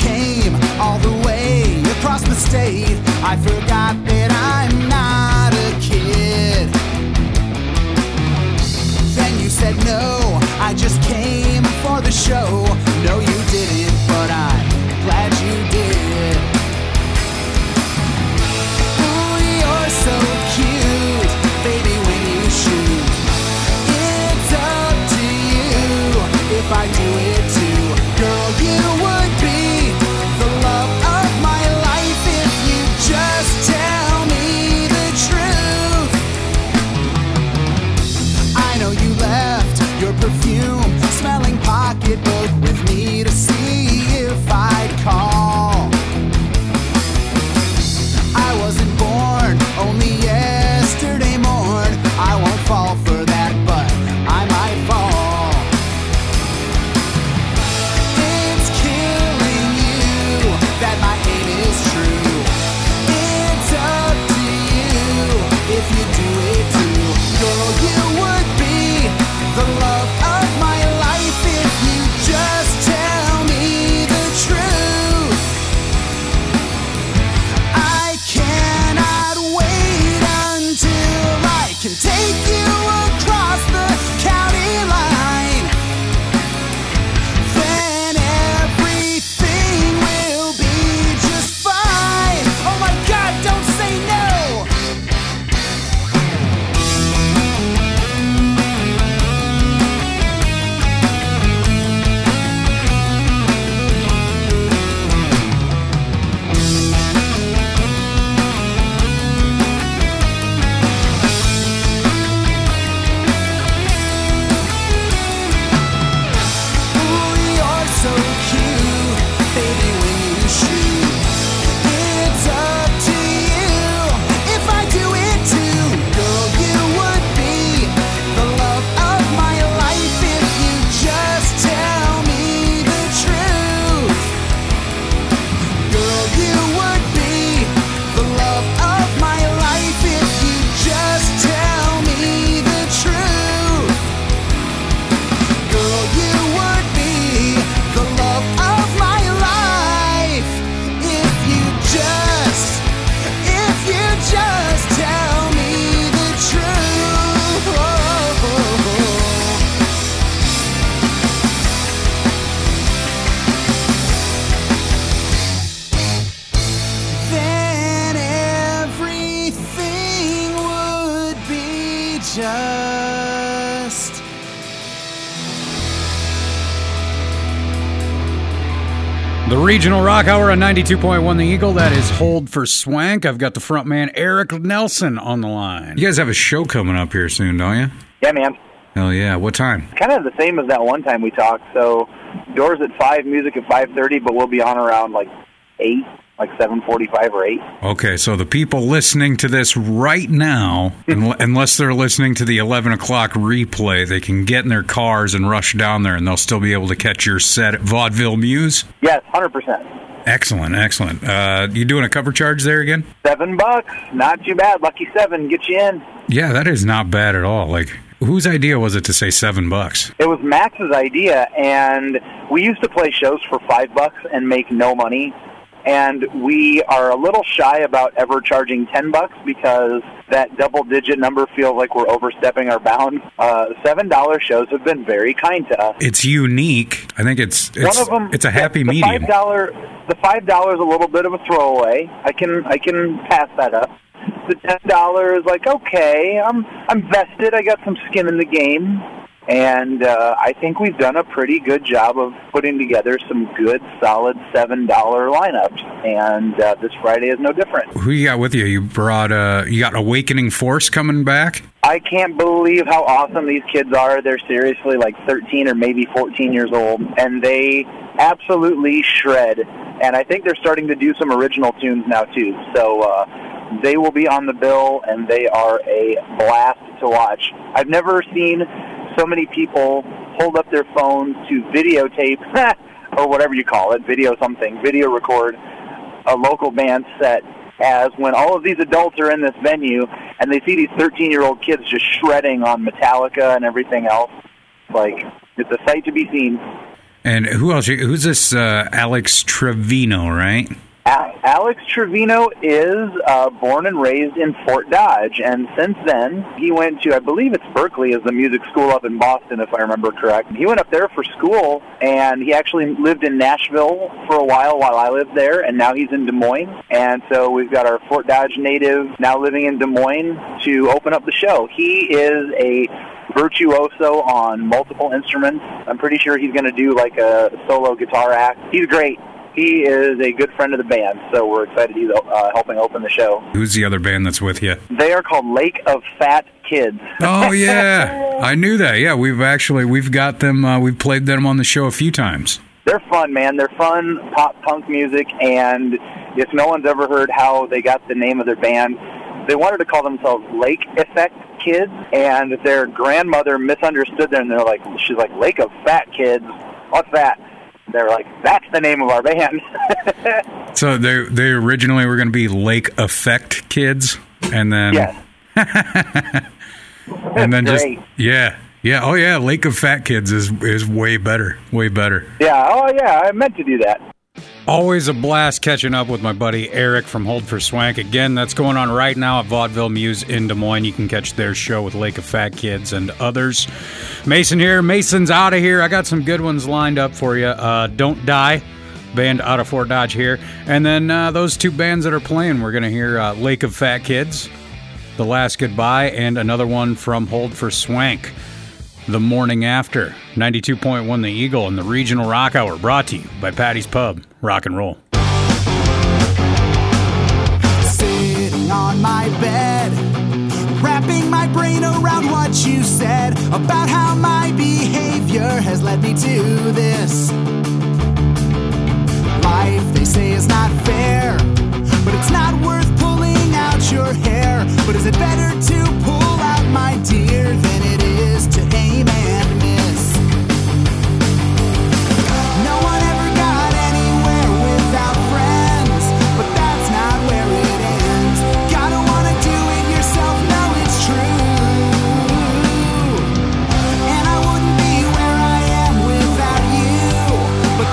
came all the way across the state. I forgot that I'm not a kid. Then you said no, I just came for the show. No, you didn't, but I'm glad you did. Ooh, you're so cute, baby, when you shoot. It's up to you if I do it too. Girl, you would be the love of my life if you just tell me the truth. I know you left your perfume smelling pocketbook with me to see if I'd call. I wasn't born only yesterday morn. I won't fall for that, but I might fall. It's killing you that my aim is true. It's up to you if you do it too. Girl, you would be the love of my life if you just tell me the truth. I cannot wait until I can take you across the county line. Then everything will be just fine. Oh my God, don't say no. Ooh, you're so cute, baby, when you shoot. It's up to you if I do it too. Girl, you would be the love of my life if you just tell me the truth. Girl, you would be the love of my life if you just tell me the truth. Girl, you would be the love of my life if you just tell me the truth. Then everything would be just. The Regional Rock Hour on 92.1 The Eagle. That is Hold for Swank. I've got the front man, Eric Nelson, on the line. You guys have a show coming up here soon, don't you? Yeah, man. Hell yeah. What time? Kind of the same as that one time we talked. So doors at 5, music at 5:30, but we'll be on around like 8, like 7:45 or 8. Okay, so the people listening to this right now, unless they're listening to the 11 o'clock replay, they can get in their cars and rush down there, and they'll still be able to catch your set at Vaudeville Muse? Yes, 100%. Excellent, excellent. You doing a cover charge there again? $7, not too bad. Lucky 7, get you in. Yeah, that is not bad at all. Like, whose idea was it to say $7? It was Max's idea, and we used to play shows for $5 and make no money. And we are a little shy about ever charging $10 because that double-digit number feels like we're overstepping our bounds. $7 shows have been very kind to us. It's unique. I think it's one of them. It's a happy medium. The $5 a little bit of a throwaway. I can pass that up. The $10 is like, okay, I'm vested. I got some skin in the game. And I think we've done a pretty good job of putting together some good, solid $7 lineups. And this Friday is no different. Who you got with you? You got Awakening Force coming back? I can't believe how awesome these kids are. They're seriously like 13 or maybe 14 years old. And they absolutely shred. And I think they're starting to do some original tunes now, too. So they will be on the bill, and they are a blast to watch. I've never seen so many people hold up their phones to videotape, or whatever you call it, video record a local band set, as when all of these adults are in this venue and they see these 13-year-old kids just shredding on Metallica and everything else. Like, it's a sight to be seen. And who's this? Alex Trevino, right? Alex Trevino is born and raised in Fort Dodge, and since then he went to, I believe it's Berkeley, is the music school up in Boston, if I remember correct. He went up there for school, and he actually lived in Nashville for a while I lived there, and now he's in Des Moines. And so we've got our Fort Dodge native now living in Des Moines to open up the show. He is a virtuoso on multiple instruments. I'm pretty sure he's going to do like a solo guitar act. He's great. He is a good friend of the band, so we're excited he's helping open the show. Who's the other band that's with you? They are called Lake of Fat Kids. Oh, yeah. I knew that. Yeah, we've got them. We've played them on the show a few times. They're fun, man. They're fun pop-punk music, and if no one's ever heard how they got the name of their band, they wanted to call themselves Lake Effect Kids, and their grandmother misunderstood them, and she's like, Lake of Fat Kids? What's that? They're like, that's the name of our band. So they originally were going to be Lake Effect Kids, and then and then great. Oh yeah, Lake of Fat Kids is way better, Yeah, I meant to do that. Always a blast catching up with my buddy Eric from Hold for Swank. Again, that's going on right now at Vaudeville Muse in Des Moines. You can catch their show with Lake of Fat Kids and others. Mason here. Mason's out of here. I got some good ones lined up for you. Don't Die, band out of Fort Dodge here. And then those two bands that are playing, we're going to hear Lake of Fat Kids, The Last Goodbye, and another one from Hold for Swank, The Morning After. 92.1 The Eagle and the Regional Rock Hour, brought to you by Patty's Pub. Rock and roll. Sitting on my bed, wrapping my brain around what you said about how my behavior has led me to this. Life, they say, is not fair, but it's not worth pulling out your hair. But is it better to pull out, my dear, than it is to aim and miss? No one ever got anywhere without friends, but that's not where it ends. Gotta wanna do it yourself, know it's true. And I wouldn't be where I am without you, but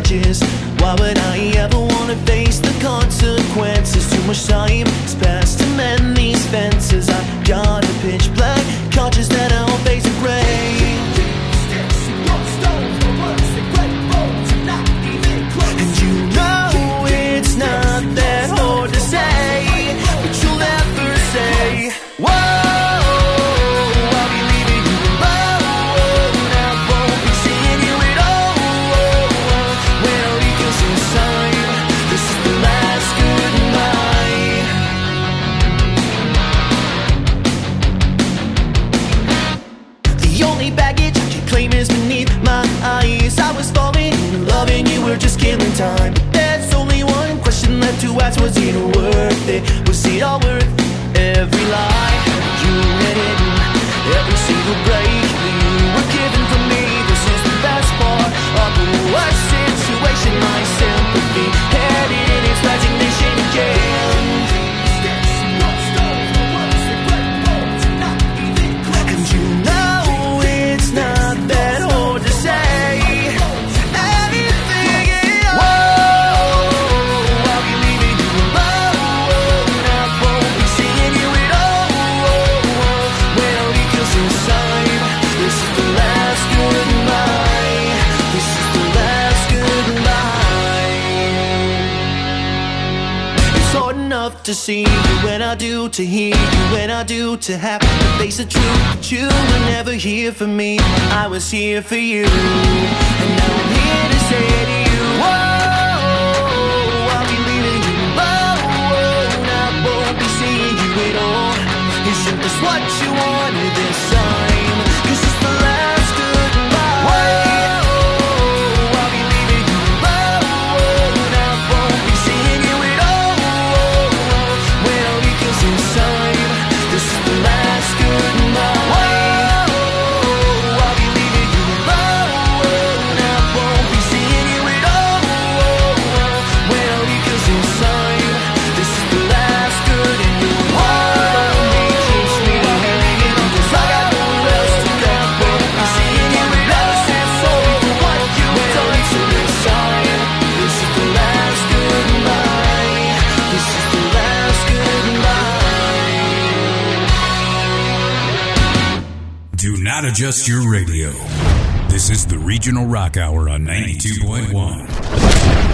edges. Why would I ever want to face the consequences? Too much time has passed to mend these fences. I've got a pitch black conscience that I'll face a gray. And you know it's not that hard to say, but you'll never say, whoa. I was falling in love and you were just killing time. But there's only one question left to ask. Was it worth it? Was it all worth every lie you had hidden? Every single break you were given from me. This is the best part of the worst situation. My sympathy headed in its resignation again. And you know it's not that hard to say. To see you when I do, to hear you when I do, to have to face the truth that you were never here for me. I was here for you, and now I'm here to say to you, whoa, I'll be leaving you alone. I won't be seeing you at all. Isn't this what you wanted this time? 'Cause it's the last goodbye. Whoa, I'll be leaving you alone. I won't be seeing you at all. This is the last goodbye. Whoa, I'll be leaving you alone. I won't be seeing you at all. Well, because inside, this is the last good and you hold me, keeps me hanging on. 'Cause I got nowhere else to go. Won't be seeing you at all. Sorry for what you've done to this time. This is the last goodbye. This is the last goodbye. Do not adjust your radio. This is the Regional Rock Hour on 92.1.